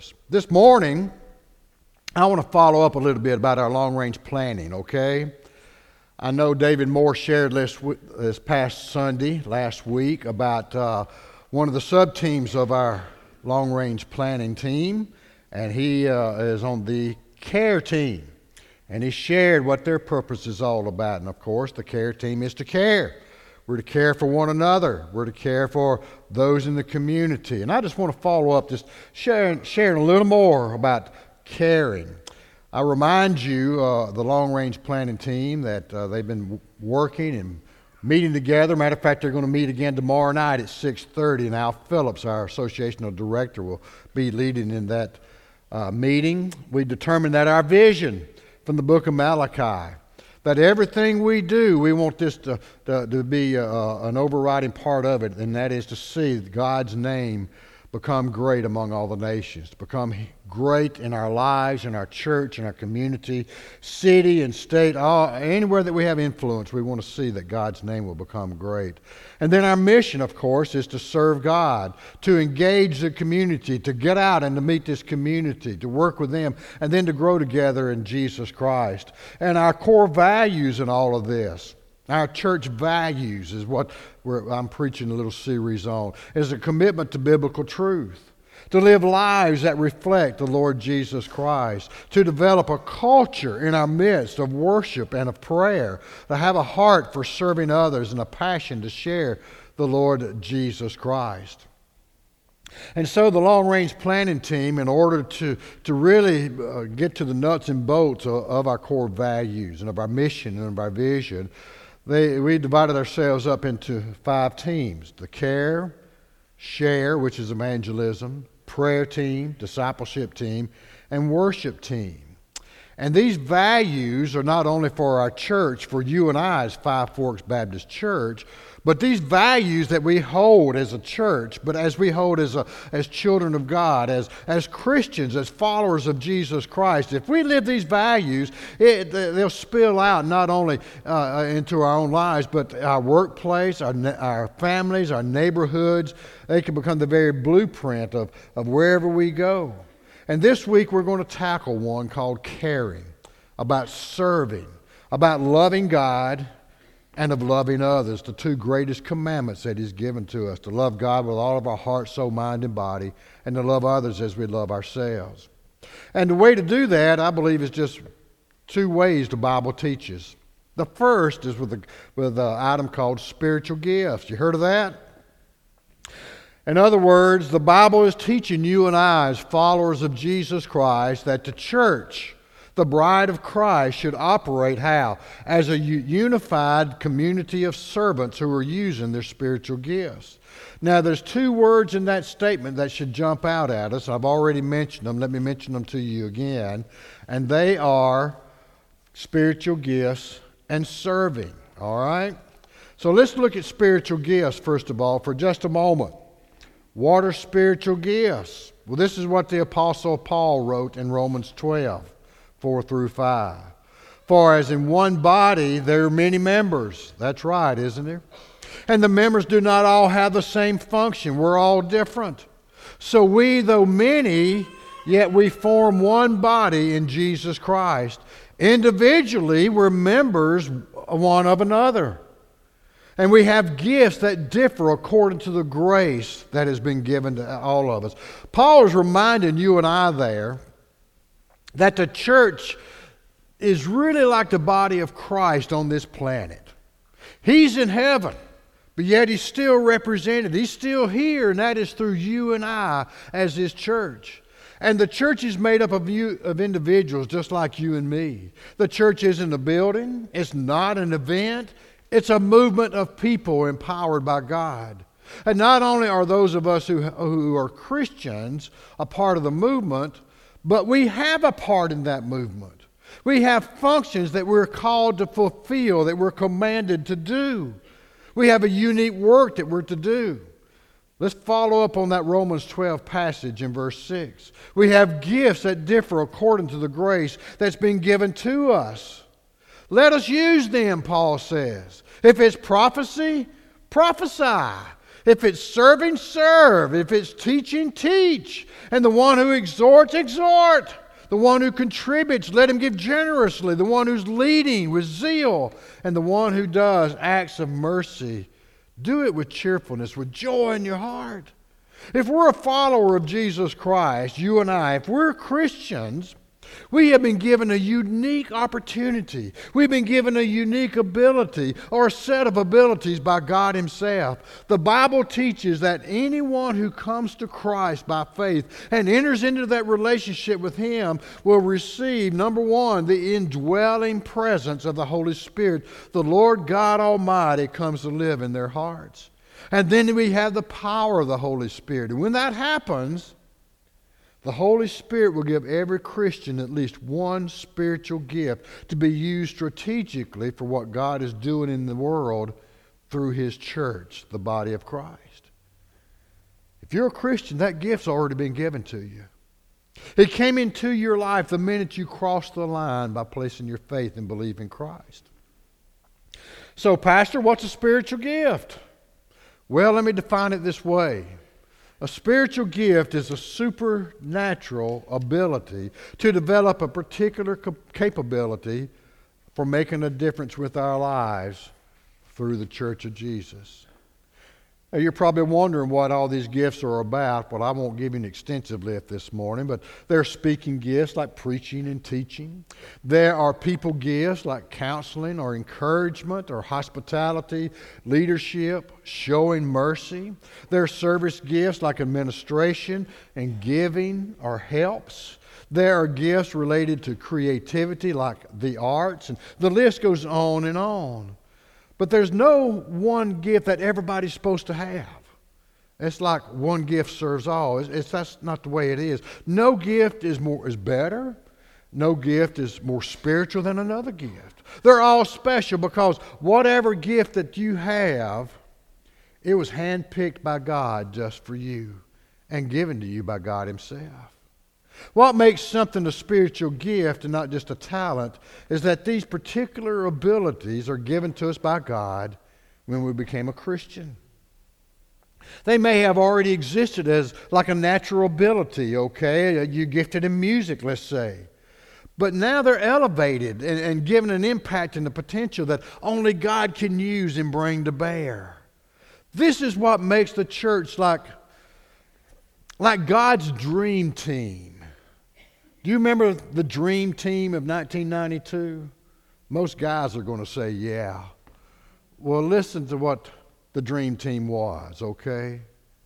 service. This morning, I want to follow up a little bit about our long-range planning, okay? I know David Moore shared this past Sunday, last week, about one of the sub-teams of our long-range planning team, and he is on the care team. And he shared what their purpose is all about. And of course, the care team is to care. We're to care for one another. We're to care for those in the community. And I just want to follow up, just sharing a little more about caring. I remind you, the long-range planning team, that they've been working and meeting together. Matter of fact, they're going to meet again tomorrow night at 6:30. And Al Phillips, our associational director, will be leading in that meeting. We determined that our vision from the book of Malachi, that everything we do, we want this to be an overriding part of it, and that is to see God's name become great among all the nations, to become great in our lives, in our church, in our community, city and state, anywhere that we have influence, we want to see that God's name will become great. And then our mission, of course, is to serve God, to engage the community, to get out and to meet this community, to work with them, and then to grow together in Jesus Christ. And our core values in all of this, our church values is what I'm preaching a little series on, is a commitment to biblical truth, to live lives that reflect the Lord Jesus Christ, to develop a culture in our midst of worship and of prayer, to have a heart for serving others and a passion to share the Lord Jesus Christ. And so the long-range planning team, in order to really get to the nuts and bolts of our core values and of our mission and of our vision, we divided ourselves up into 5 teams: the care, share, which is evangelism, prayer team, discipleship team, and worship team. And these values are not only for our church, for you and I as Five Forks Baptist Church, but these values that we hold as a church, but as we hold as children of God, as Christians, as followers of Jesus Christ, if we live these values, they'll spill out not only into our own lives, but our workplace, our families, our neighborhoods. They can become the very blueprint of wherever we go. And this week we're going to tackle one called caring, about serving, about loving God and of loving others, the 2 greatest commandments that He's given to us: to love God with all of our heart, soul, mind, and body, and to love others as we love ourselves. And the way to do that, I believe, is just 2 ways the Bible teaches. The first is with an item called spiritual gifts. You heard of that? In other words, the Bible is teaching you and I, as followers of Jesus Christ, that the church, the bride of Christ, should operate how? As a unified community of servants who are using their spiritual gifts. Now, there's 2 words in that statement that should jump out at us. I've already mentioned them. Let me mention them to you again. And they are spiritual gifts and serving. All right? So let's look at spiritual gifts, first of all, for just a moment. What are spiritual gifts? Well, this is what the Apostle Paul wrote in Romans 12, 4 through 5. For as in one body there are many members. That's right, isn't there? And the members do not all have the same function. We're all different. So we, though many, yet we form one body in Jesus Christ. Individually, we're members one of another. And we have gifts that differ according to the grace that has been given to all of us. Paul is reminding you and I there that the church is really like the body of Christ on this planet. He's in heaven, but yet He's still represented. He's still here, and that is through you and I as His church. And the church is made up of individuals just like you and me. The church isn't a building. It's not an event. It's a movement of people empowered by God. And not only are those of us who are Christians a part of the movement, but we have a part in that movement. We have functions that we're called to fulfill, that we're commanded to do. We have a unique work that we're to do. Let's follow up on that Romans 12 passage in verse 6. We have gifts that differ according to the grace that's been given to us. Let us use them, Paul says. If it's prophecy, prophesy. If it's serving, serve. If it's teaching, teach. And the one who exhorts, exhort. The one who contributes, let him give generously. The one who's leading with zeal. And the one who does acts of mercy, do it with cheerfulness, with joy in your heart. If we're a follower of Jesus Christ, you and I, if we're Christians, we have been given a unique opportunity. We've been given a unique ability or a set of abilities by God Himself. The Bible teaches that anyone who comes to Christ by faith and enters into that relationship with Him will receive, number one, the indwelling presence of the Holy Spirit. The Lord God Almighty comes to live in their hearts. And then we have the power of the Holy Spirit. And when that happens, the Holy Spirit will give every Christian at least one spiritual gift to be used strategically for what God is doing in the world through His church, the body of Christ. If you're a Christian, that gift's already been given to you. It came into your life the minute you crossed the line by placing your faith and belief in Christ. So, Pastor, what's a spiritual gift? Well, let me define it this way. A spiritual gift is a supernatural ability to develop a particular capability for making a difference with our lives through the Church of Jesus. Now, you're probably wondering what all these gifts are about. Well, I won't give you an extensive list this morning, but there are speaking gifts like preaching and teaching. There are people gifts like counseling or encouragement or hospitality, leadership, showing mercy. There are service gifts like administration and giving or helps. There are gifts related to creativity like the arts, and the list goes on and on. But there's no one gift that everybody's supposed to have. It's like one gift serves all. That's not the way it is. No gift is better. No gift is more spiritual than another gift. They're all special because whatever gift that you have, it was handpicked by God just for you and given to you by God Himself. What makes something a spiritual gift and not just a talent is that these particular abilities are given to us by God when we became a Christian. They may have already existed as like a natural ability, okay? You're gifted in music, let's say. But now they're elevated and given an impact and the potential that only God can use and bring to bear. This is what makes the church like God's dream team. Do you remember the dream team of 1992? Most guys are going to say, yeah. Well, listen to what the dream team was, okay?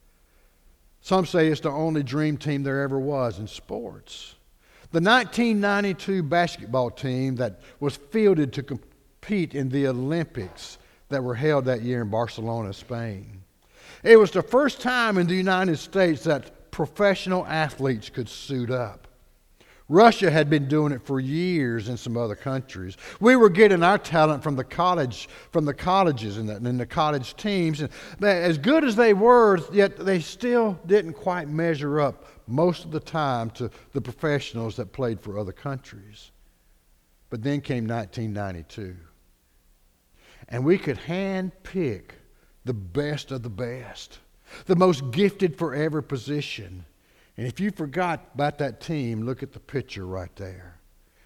Some say it's the only dream team there ever was in sports. The 1992 basketball team that was fielded to compete in the Olympics that were held that year in Barcelona, Spain. It was the first time in the United States that professional athletes could suit up. Russia had been doing it for years in some other countries. We were getting our talent from the colleges and the college teams. And as good as they were, yet they still didn't quite measure up most of the time to the professionals that played for other countries. But then came 1992. And we could handpick the best of the best, the most gifted for every position. And if you forgot about that team, look at the picture right there.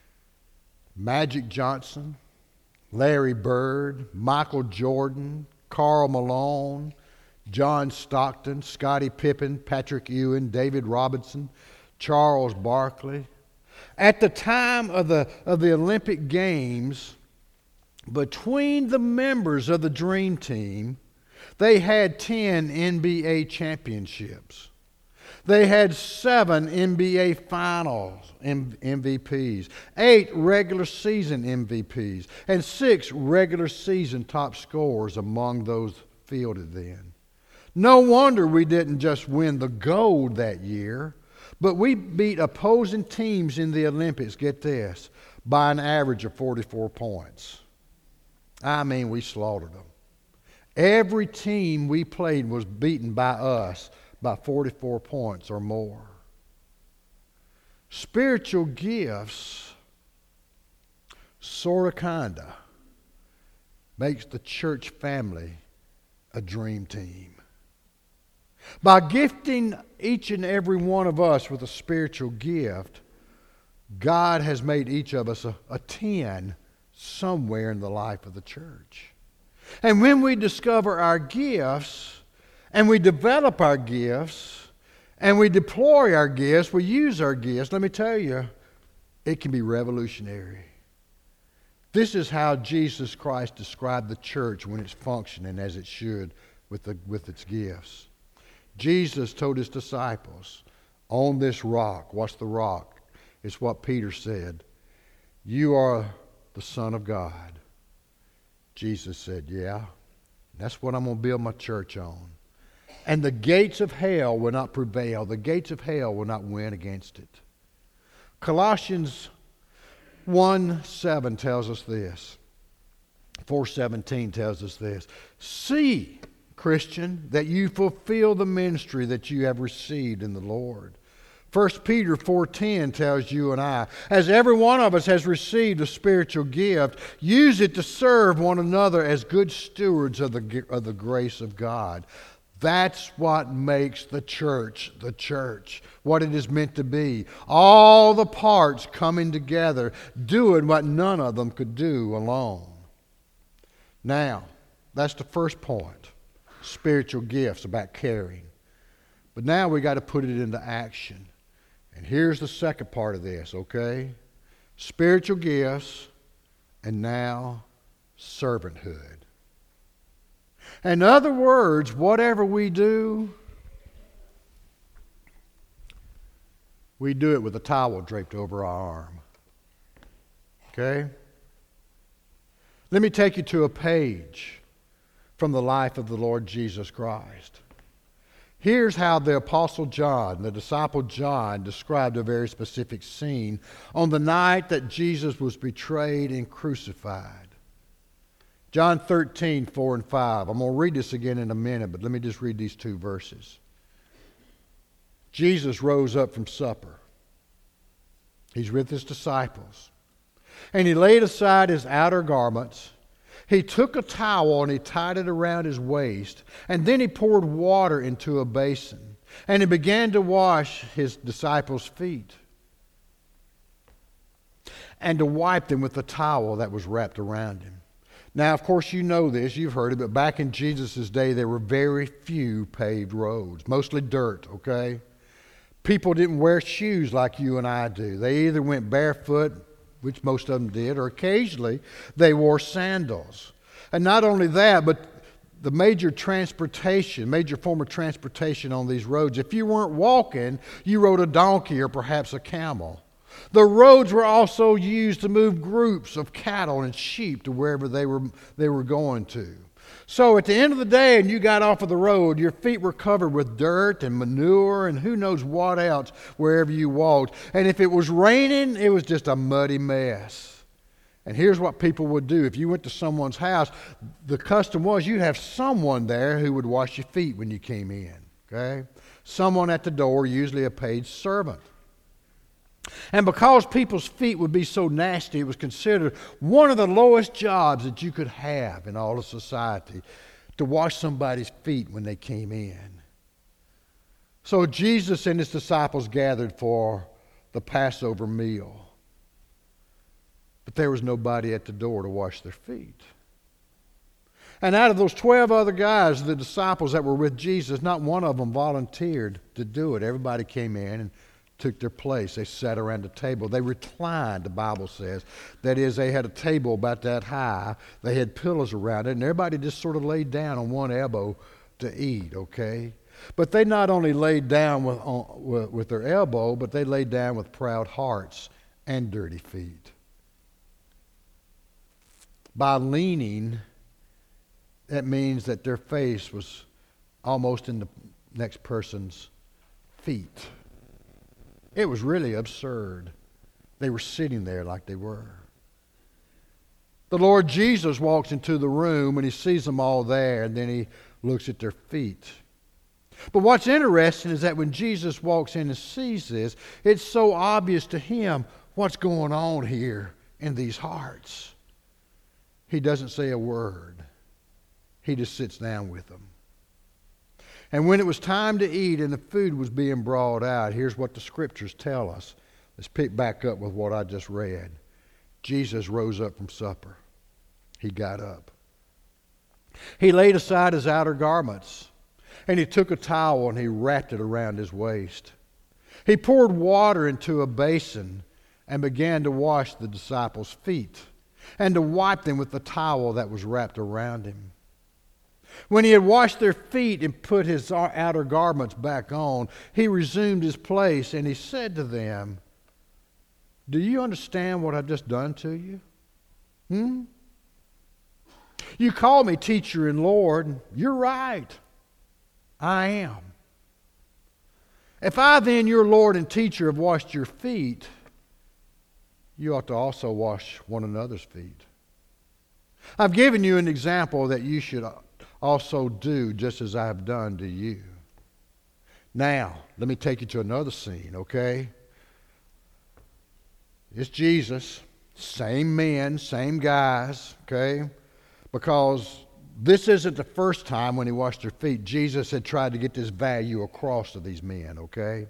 Magic Johnson, Larry Bird, Michael Jordan, Karl Malone, John Stockton, Scottie Pippen, Patrick Ewing, David Robinson, Charles Barkley. At the time of the Olympic Games, between the members of the Dream Team, they had 10 NBA championships. They had 7 NBA Finals MVPs, 8 regular season MVPs, and 6 regular season top scorers among those fielded then. No wonder we didn't just win the gold that year, but we beat opposing teams in the Olympics, get this, by an average of 44 points. I mean, we slaughtered them. Every team we played was beaten by us by 44 points or more. Spiritual gifts, sorta kinda, makes the church family a dream team. By gifting each and every one of us with a spiritual gift, God has made each of us a 10 somewhere in the life of the church. And when we discover our gifts, and we develop our gifts, and we deploy our gifts, we use our gifts, let me tell you, it can be revolutionary. This is how Jesus Christ described the church when it's functioning as it should with its gifts. Jesus told his disciples, on this rock, what's the rock? It's what Peter said, you are the Son of God. Jesus said, yeah, that's what I'm going to build my church on. And the gates of hell will not prevail. The gates of hell will not win against it. Colossians 1:7 tells us this. 4:17 tells us this. See, Christian, that you fulfill the ministry that you have received in the Lord. 1 Peter 4:10 tells you and I, as every one of us has received a spiritual gift, use it to serve one another as good stewards of the grace of God. That's what makes the church, what it is meant to be. All the parts coming together, doing what none of them could do alone. Now, that's the first point. Spiritual gifts, about caring. But now we got to put it into action. And here's the second part of this, okay? Spiritual gifts, and now servanthood. In other words, whatever we do it with a towel draped over our arm. Okay? Let me take you to a page from the life of the Lord Jesus Christ. Here's how the Apostle John, the disciple John, described a very specific scene on the night that Jesus was betrayed and crucified. John 13:4 and 5. I'm going to read this again in a minute, but let me just read these two verses. Jesus rose up from supper. He's with his disciples. And he laid aside his outer garments. He took a towel and he tied it around his waist. And then he poured water into a basin. And he began to wash his disciples' feet and to wipe them with the towel that was wrapped around him. Now, of course, you know this, you've heard it, but back in Jesus' day, there were very few paved roads, mostly dirt, okay? People didn't wear shoes like you and I do. They either went barefoot, which most of them did, or occasionally they wore sandals. And not only that, but the major form of transportation on these roads, if you weren't walking, you rode a donkey or perhaps a camel. The roads were also used to move groups of cattle and sheep to wherever they were going to. So at the end of the day, and you got off of the road, your feet were covered with dirt and manure and who knows what else wherever you walked. And if it was raining, it was just a muddy mess. And here's what people would do. If you went to someone's house, the custom was you'd have someone there who would wash your feet when you came in. Okay? Someone at the door, usually a paid servant. And because people's feet would be so nasty, it was considered one of the lowest jobs that you could have in all of society, to wash somebody's feet when they came in. So Jesus and his disciples gathered for the Passover meal. But there was nobody at the door to wash their feet. And out of those 12 other guys, the disciples that were with Jesus, not one of them volunteered to do it. Everybody came in and took their place. They sat around the table. They reclined, the Bible says. That is, they had a table about that high. They had pillows around it, and everybody just sort of laid down on one elbow to eat, okay? But they not only laid down with their elbow, but they laid down with proud hearts and dirty feet. By leaning, that means that their face was almost in the next person's feet. It was really absurd. They were sitting there like they were. The Lord Jesus walks into the room and he sees them all there, and then he looks at their feet. But what's interesting is that when Jesus walks in and sees this, it's so obvious to him what's going on here in these hearts. He doesn't say a word. He just sits down with them. And when it was time to eat and the food was being brought out, here's what the scriptures tell us. Let's pick back up with what I just read. Jesus rose up from supper. He got up. He laid aside his outer garments, and he took a towel and he wrapped it around his waist. He poured water into a basin and began to wash the disciples' feet and to wipe them with the towel that was wrapped around him. When he had washed their feet and put his outer garments back on, he resumed his place and he said to them, "Do you understand what I've just done to you? You call me teacher and Lord. You're right. I am. If I then, your Lord and teacher, have washed your feet, you ought to also wash one another's feet. I've given you an example that you should also do just as I have done to you." Now, let me take you to another scene, okay? It's Jesus, same men, same guys, okay? Because this isn't the first time when he washed their feet. Jesus had tried to get this value across to these men, okay?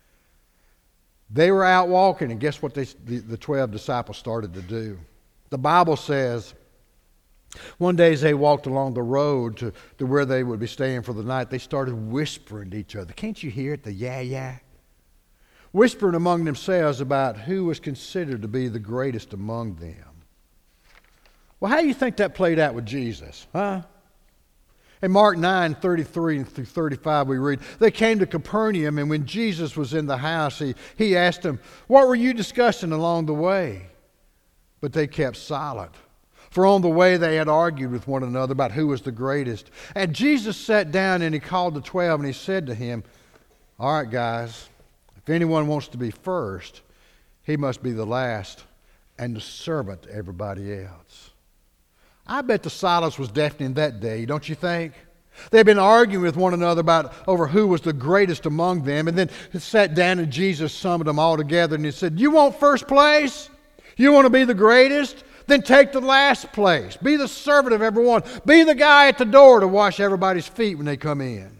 They were out walking, and guess what the 12 disciples started to do? The Bible says, one day as they walked along the road to where they would be staying for the night, they started whispering to each other. Can't you hear it, the yeah? Whispering among themselves about who was considered to be the greatest among them. Well, how do you think that played out with Jesus? Huh? In Mark 9:33 through 35 we read, they came to Capernaum, and when Jesus was in the house, he asked them, "What were you discussing along the way?" But they kept silent. For on the way they had argued with one another about who was the greatest. And Jesus sat down and he called the 12 and he said to him, "All right, guys, if anyone wants to be first, he must be the last and the servant to everybody else." I bet the silence was deafening that day, don't you think? They'd been arguing with one another over who was the greatest among them, and then it sat down and Jesus summoned them all together and he said, "You want first place? You want to be the greatest? Then take the last place. Be the servant of everyone. Be the guy at the door to wash everybody's feet when they come in."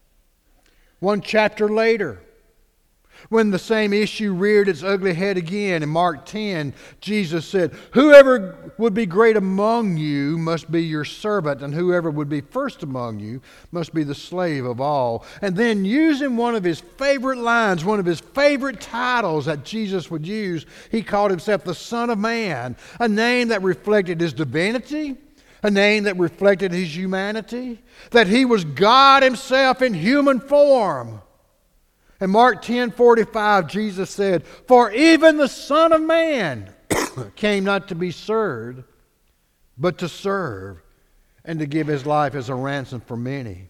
One chapter later, when the same issue reared its ugly head again, in Mark 10, Jesus said, "Whoever would be great among you must be your servant, and whoever would be first among you must be the slave of all." And then, using one of his favorite lines, one of his favorite titles that Jesus would use, he called himself the Son of Man, a name that reflected his divinity, a name that reflected his humanity, that he was God himself in human form. In Mark 10:45, Jesus said, "For even the Son of Man came not to be served, but to serve, and to give his life as a ransom for many."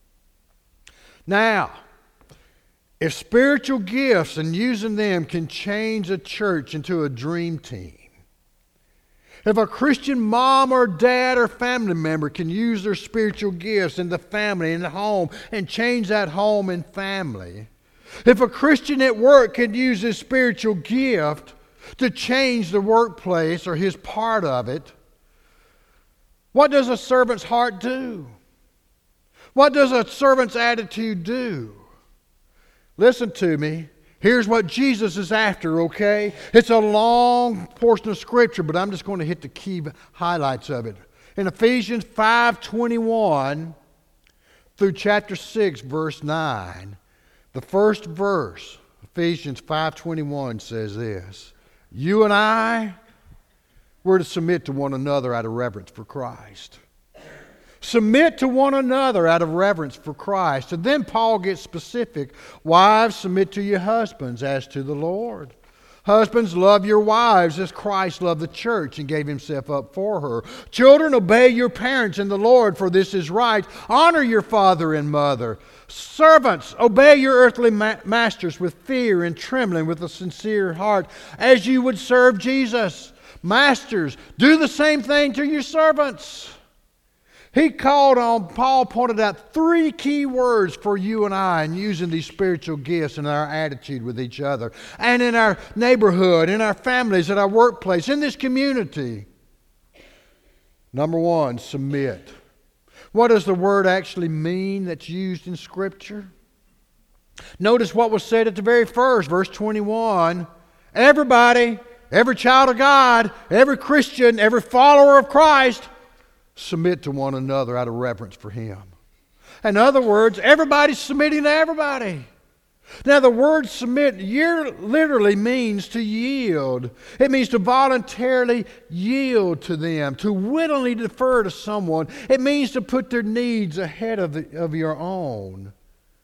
Now, if spiritual gifts and using them can change a church into a dream team, if a Christian mom or dad or family member can use their spiritual gifts in the family, in the home, and change that home and family, if a Christian at work can use his spiritual gift to change the workplace or his part of it, what does a servant's heart do? What does a servant's attitude do? Listen to me. Here's what Jesus is after, okay? It's a long portion of Scripture, but I'm just going to hit the key highlights of it. In Ephesians 5:21 through chapter 6, verse 9, the first verse, Ephesians 5:21, says this: "You and I, we're to submit to one another out of reverence for Christ." Submit to one another out of reverence for Christ. And then Paul gets specific. "Wives, submit to your husbands as to the Lord. Husbands, love your wives as Christ loved the church and gave himself up for her. Children, obey your parents in the Lord, for this is right. Honor your father and mother. Servants, obey your earthly masters with fear and trembling, with a sincere heart, as you would serve Jesus. Masters, do the same thing to your servants." Paul pointed out 3 key words for you and I in using these spiritual gifts in our attitude with each other and in our neighborhood, in our families, at our workplace, in this community. Number 1, submit. What does the word actually mean that's used in Scripture? Notice what was said at the very first, verse 21. Everybody, every child of God, every Christian, every follower of Christ, submit to one another out of reverence for Him. In other words, everybody's submitting to everybody. Now, the word submit literally means to yield. It means to voluntarily yield to them, to willingly defer to someone. It means to put their needs ahead of your own.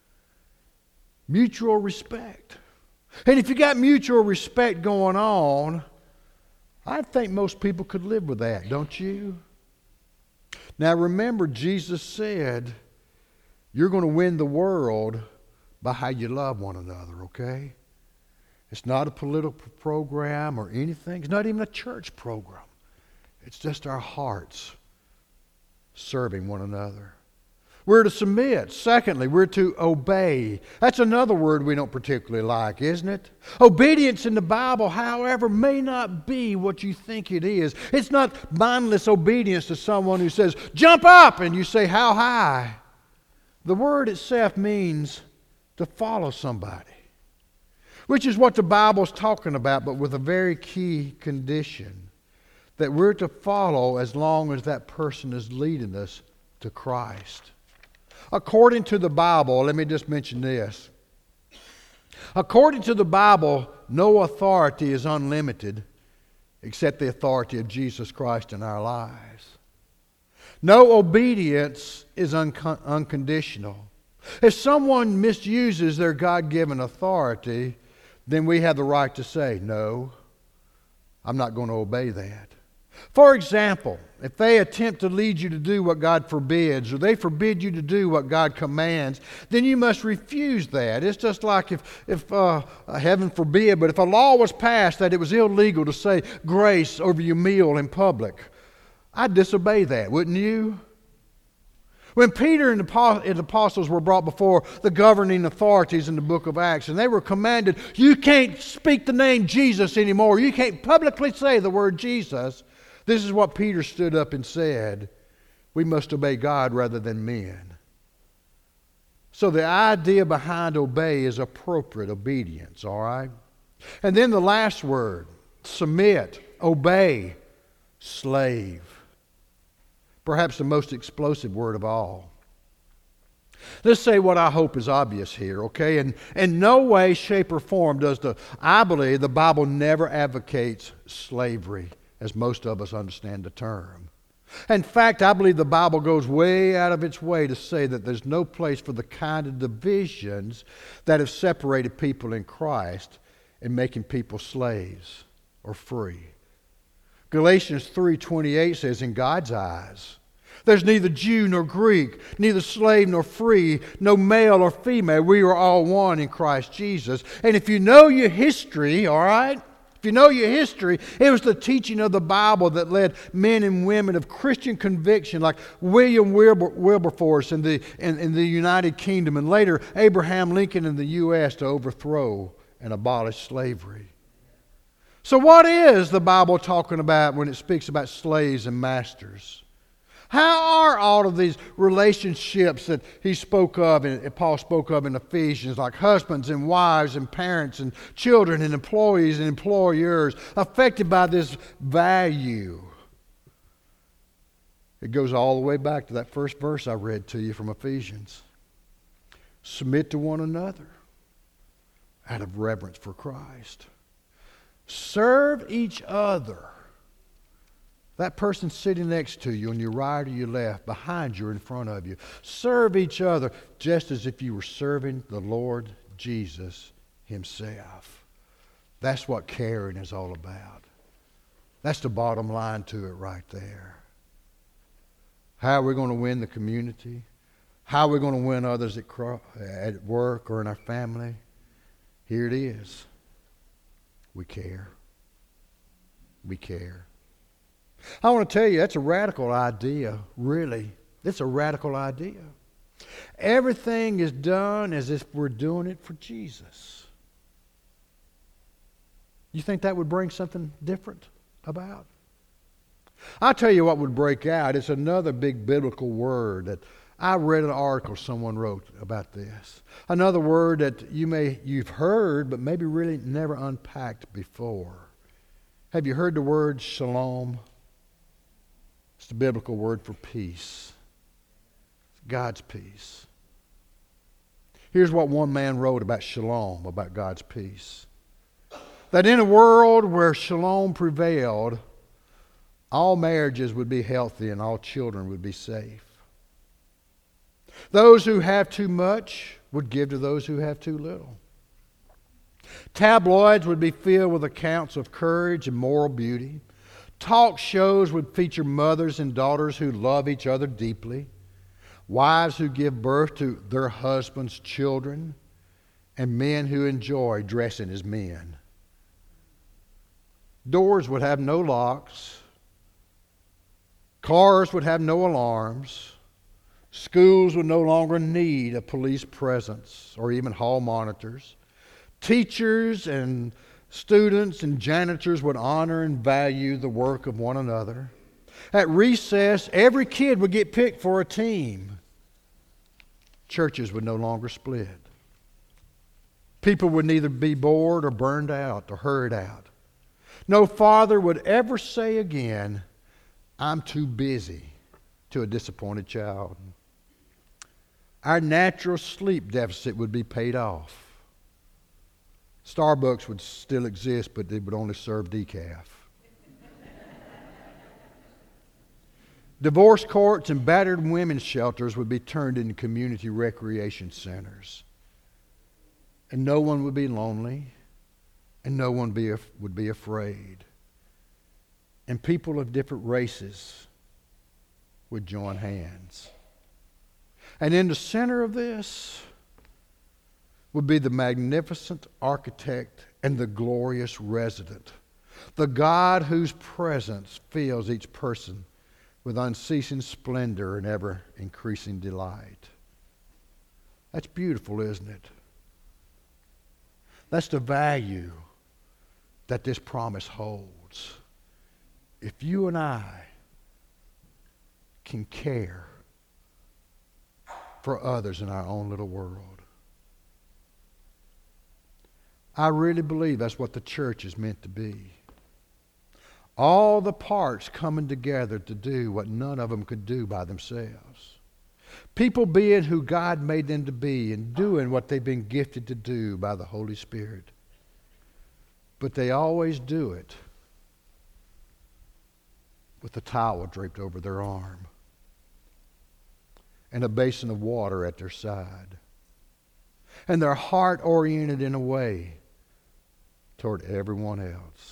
Mutual respect. And if you got mutual respect going on, I think most people could live with that, don't you? Now, remember, Jesus said, you're going to win the world by how you love one another, okay? It's not a political program or anything. It's not even a church program. It's just our hearts serving one another. We're to submit. Secondly, we're to obey. That's another word we don't particularly like, isn't it? Obedience in the Bible, however, may not be what you think it is. It's not mindless obedience to someone who says, jump up, and you say, how high? The word itself means to follow somebody, which is what the Bible's talking about, but with a very key condition, that we're to follow as long as that person is leading us to Christ. According to the Bible, let me just mention this. According to the Bible, no authority is unlimited except the authority of Jesus Christ in our lives. No obedience is unconditional. If someone misuses their God-given authority, then we have the right to say, no, I'm not going to obey that. For example, if they attempt to lead you to do what God forbids, or they forbid you to do what God commands, then you must refuse that. It's just like if heaven forbid, but if a law was passed that it was illegal to say grace over your meal in public, I'd disobey that, wouldn't you? When Peter and the apostles were brought before the governing authorities in the book of Acts, and they were commanded, you can't speak the name Jesus anymore. You can't publicly say the word Jesus. This is what Peter stood up and said. We must obey God rather than men. So the idea behind obey is appropriate obedience, all right? And then the last word, submit, obey, slave. Perhaps the most explosive word of all. Let's say what I hope is obvious here, okay? And in no way, shape, or form I believe the Bible never advocates slavery, as most of us understand the term. In fact, I believe the Bible goes way out of its way to say that there's no place for the kind of divisions that have separated people in Christ and making people slaves or free. Galatians 3:28 says, in God's eyes, there's neither Jew nor Greek, neither slave nor free, no male or female. We are all one in Christ Jesus. And if you know your history, all right, if you know your history, it was the teaching of the Bible that led men and women of Christian conviction like William Wilberforce in the United Kingdom, and later Abraham Lincoln in the U.S. to overthrow and abolish slavery. So what is the Bible talking about when it speaks about slaves and masters? How are all of these relationships that he spoke of and Paul spoke of in Ephesians, like husbands and wives and parents and children and employees and employers, affected by this value? It goes all the way back to that first verse I read to you from Ephesians. Submit to one another out of reverence for Christ. Serve each other. That person sitting next to you on your right or your left, behind you or in front of you. Serve each other just as if you were serving the Lord Jesus Himself. That's what caring is all about. That's the bottom line to it right there. How are we going to win the community? How are we going to win others at work or in our family? Here it is. We care. We care. I want to tell you, that's a radical idea, really. It's a radical idea. Everything is done as if we're doing it for Jesus. You think that would bring something different about? I'll tell you what would break out. It's another big biblical word that I read an article someone wrote about this. Another word that you've heard, but maybe really never unpacked before. Have you heard the word shalom? It's the biblical word for peace. It's God's peace. Here's what one man wrote about shalom, about God's peace. That in a world where shalom prevailed, all marriages would be healthy and all children would be safe. Those who have too much would give to those who have too little. Tabloids would be filled with accounts of courage and moral beauty. Talk shows would feature mothers and daughters who love each other deeply, wives who give birth to their husbands' children, and men who enjoy dressing as men. Doors would have no locks. Cars would have no alarms. Schools would no longer need a police presence or even hall monitors. Teachers and students and janitors would honor and value the work of one another. At recess, every kid would get picked for a team. Churches would no longer split. People would neither be bored or burned out or hurried out. No father would ever say again, "I'm too busy," to a disappointed child. Our natural sleep deficit would be paid off. Starbucks would still exist, but they would only serve decaf. Divorce courts and battered women's shelters would be turned into community recreation centers. And no one would be lonely, and no one would be afraid. And people of different races would join hands. And in the center of this would be the magnificent architect and the glorious resident, the God whose presence fills each person with unceasing splendor and ever-increasing delight. That's beautiful, isn't it? That's the value that this promise holds. If you and I can care for others in our own little world. I really believe that's what the church is meant to be. All the parts coming together to do what none of them could do by themselves. People being who God made them to be and doing what they've been gifted to do by the Holy Spirit. But they always do it with a towel draped over their arm and a basin of water at their side. And their heart oriented in a way toward everyone else.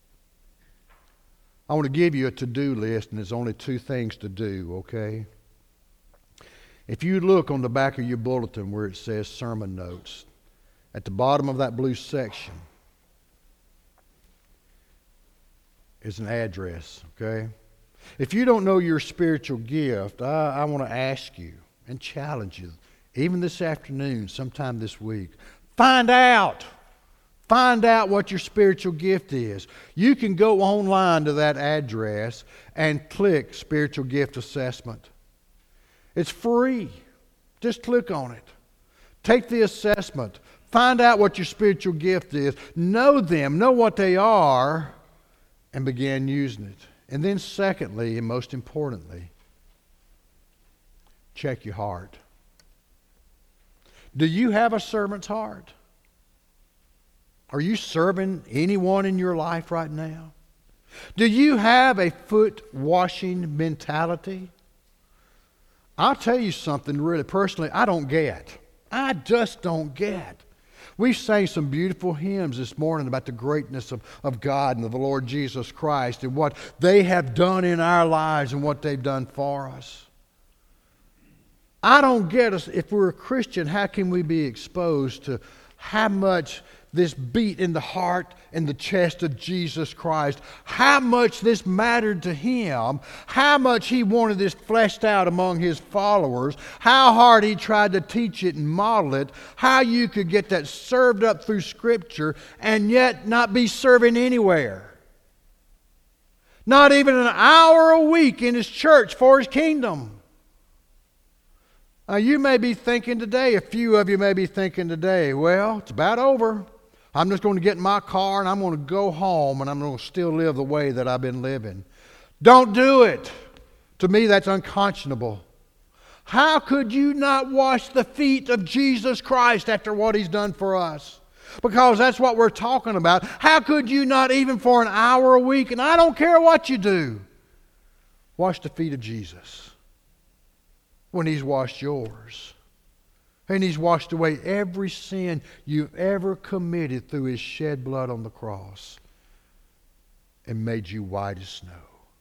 I want to give you a to-do list, and there's only 2 things to do, okay? If you look on the back of your bulletin where it says sermon notes, at the bottom of that blue section is an address, okay? If you don't know your spiritual gift, I want to ask you and challenge you, even this afternoon, sometime this week, find out. Find out what your spiritual gift is. You can go online to that address and click Spiritual Gift Assessment. It's free. Just click on it. Take the assessment. Find out what your spiritual gift is. Know them. Know what they are. And begin using it. And then secondly, and most importantly, check your heart. Do you have a servant's heart? Are you serving anyone in your life right now? Do you have a foot washing mentality? I'll tell you something really personally I don't get. I just don't get. We sang some beautiful hymns this morning about the greatness of God and of the Lord Jesus Christ and what they have done in our lives and what they've done for us. I don't get us. If we're a Christian, how can we be exposed to how much this beat in the heart and the chest of Jesus Christ, how much this mattered to Him, how much He wanted this fleshed out among His followers, how hard He tried to teach it and model it, how you could get that served up through Scripture and yet not be serving anywhere. Not even an hour a week in His church for His kingdom. Now you may be thinking today, a few of you may be thinking today, well, it's about over. I'm just going to get in my car and I'm going to go home and I'm going to still live the way that I've been living. Don't do it. To me, that's unconscionable. How could you not wash the feet of Jesus Christ after what He's done for us? Because that's what we're talking about. How could you not, even for an hour a week, and I don't care what you do, wash the feet of Jesus when He's washed yours? And He's washed away every sin you've ever committed through His shed blood on the cross and made you white as snow.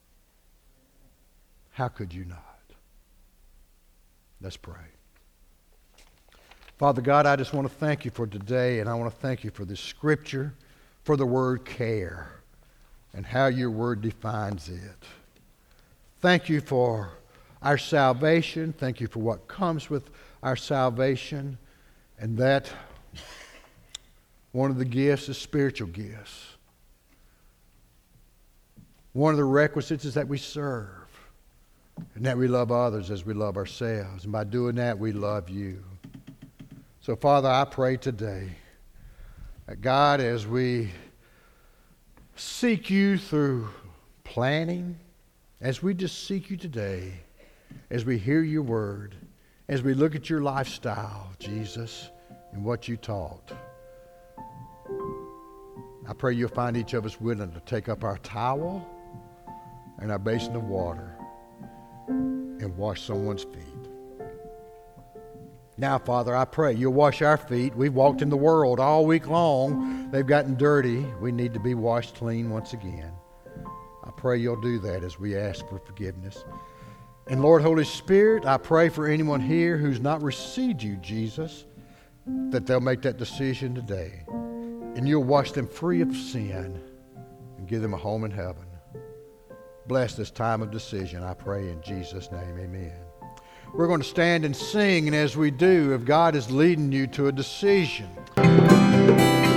How could you not? Let's pray. Father God, I just want to thank You for today, and I want to thank You for this scripture, for the word care, and how Your word defines it. Thank You for our salvation. Thank You for what comes with our salvation, and that one of the gifts is spiritual gifts. One of the requisites is that we serve, and that we love others as we love ourselves. And by doing that, we love You. So, Father, I pray today that, God, as we seek You through planning, as we just seek You today, as we hear Your word, as we look at Your lifestyle, Jesus, and what You taught, I pray You'll find each of us willing to take up our towel and our basin of water and wash someone's feet. Now, Father, I pray You'll wash our feet. We've walked in the world all week long. They've gotten dirty. We need to be washed clean once again. I pray You'll do that as we ask for forgiveness. And Lord, Holy Spirit, I pray for anyone here who's not received You, Jesus, that they'll make that decision today. And You'll wash them free of sin and give them a home in heaven. Bless this time of decision, I pray in Jesus' name, amen. We're going to stand and sing, and as we do, if God is leading you to a decision,